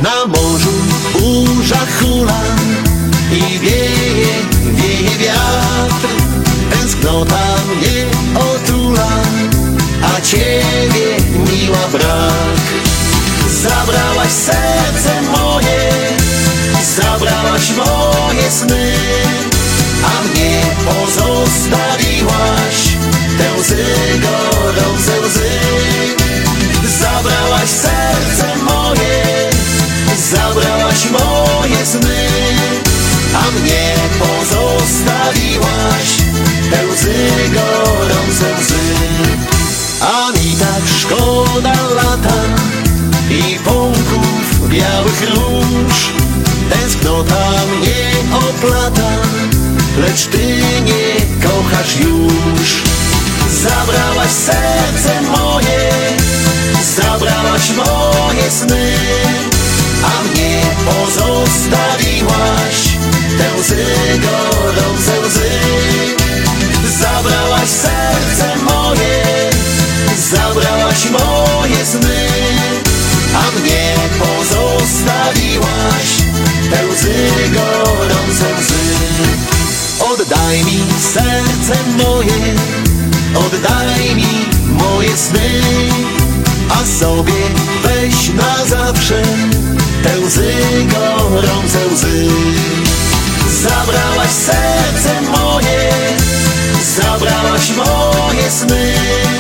Na morzu burza hula i wieje wiatr. Tęsknota mnie otula, a ciebie miła brak. Zabrałaś serce moje, zabrałaś moje sny, a mnie pozostawiłaś te łzy gorące łzy. Zabrałaś serce moje, zabrałaś moje sny, a mnie pozostawiłaś te łzy gorące łzy. A mi tak szkoda lata i pąków białych róż. Tęsknota mnie oplata, lecz ty nie kochasz już. Zabrałaś serce moje, zabrałaś moje sny, a mnie pozostawiłaś te łzy gorące łzy. Zabrałaś serce moje, zabrałaś moje sny, a mnie pozostawiłaś te łzy gorące łzy. Oddaj mi serce moje, oddaj mi moje sny, a sobie weź na zawsze te łzy gorące łzy. Zabrałaś serce moje, zabrałaś moje sny,